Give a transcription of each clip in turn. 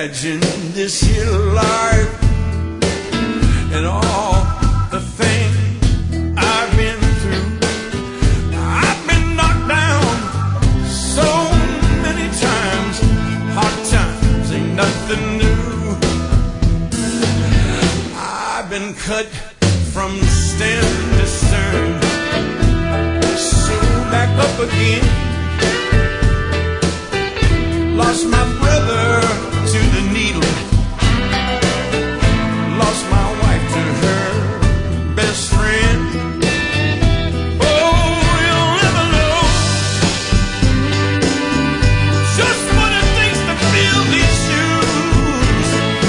imagine this here life and all the things I've been through. I've been knocked down so many times. Hard times ain't nothing new. I've been cut from stem to stern, sewed back up again. Lost my brother to the needle, lost my wife to her best friend. Oh, you'll never know just what it takes to fill these shoes.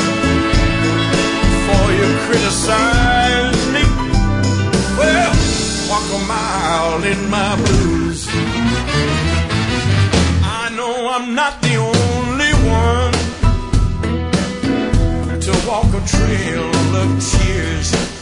Before you criticize me, well, walk a mile in my blues. I know I'm not the only one to walk a trail of tears.